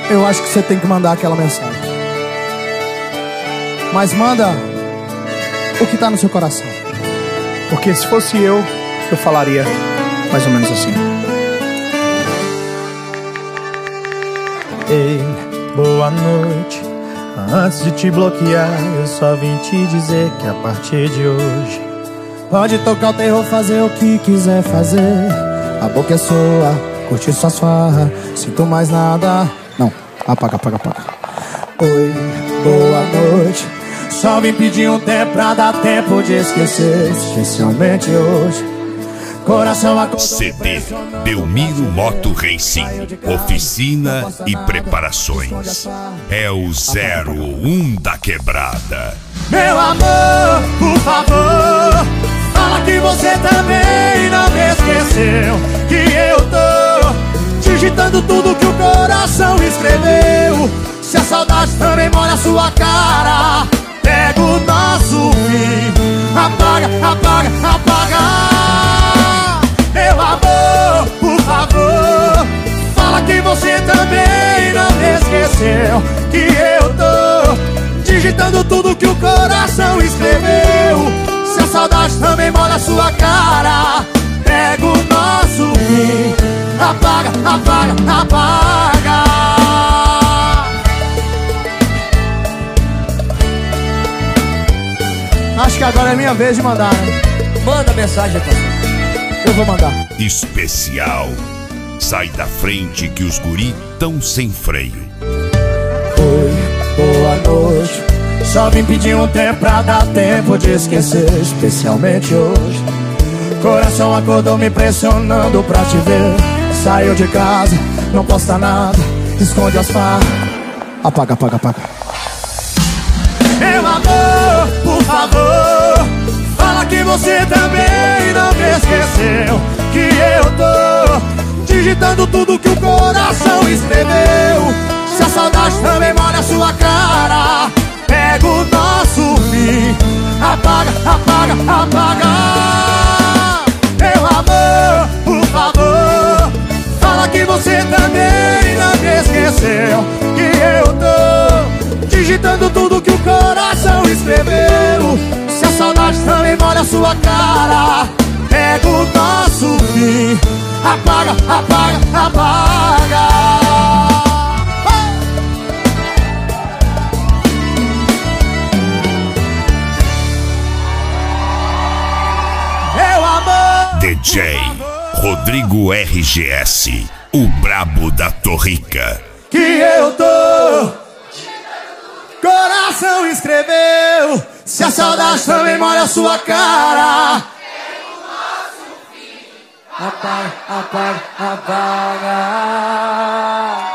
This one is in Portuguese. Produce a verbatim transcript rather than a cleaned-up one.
eu acho que você tem que mandar aquela mensagem. Mas manda o que tá no seu coração. Porque se fosse eu, eu falaria mais ou menos assim: ei, boa noite. Antes de te bloquear, eu só vim te dizer que a partir de hoje pode tocar o terror, fazer o que quiser fazer. A boca é sua, curtir suas farras. Sinto mais nada. Não, apaga, apaga, apaga. Oi, boa noite. Só vim pedir um tempo pra dar tempo de esquecer, especialmente hoje. Coração acordou. C D Belmiro Moto Racing, oficina e preparações. É o zero um da quebrada. Meu amor, por favor, fala que você também não me esqueceu. Que eu tô digitando tudo que o coração escreveu. Se a saudade também molha a sua cara, pega o nosso fim, apaga, apaga, apaga. Meu amor, por favor, fala que você também não me esqueceu. Que eu tô digitando tudo que o coração escreveu. Se a saudade também molha a sua cara, pega o nosso fim, apaga, apaga, apaga. Acho que agora é minha vez de mandar, né? Manda mensagem, parceiro. Eu vou mandar. Especial. Sai da frente que os guri tão sem freio. Oi, boa noite. Só vim pedir um tempo pra dar tempo de esquecer, especialmente hoje. Coração acordou me pressionando pra te ver. Saiu de casa, não posta nada, esconde as farras. Apaga, apaga, apaga. Meu amor, por favor, fala que você também não me esqueceu. Que eu tô digitando tudo que o coração escreveu. Se a saudade também molha a sua cara, pega o nosso fim, apaga, apaga, apaga. Meu amor, por favor, fala que você também não me esqueceu. Que eu tô digitando tudo que o coração escreveu. Se a saudade também molha a sua cara, pega o nosso fim, apaga, apaga, apaga. Meu amor, D J Rodrigo R G S, o brabo da Torrica. que eu tô, coração escreveu. Se a saudade também molha a sua cara, apaga, apaga, apaga.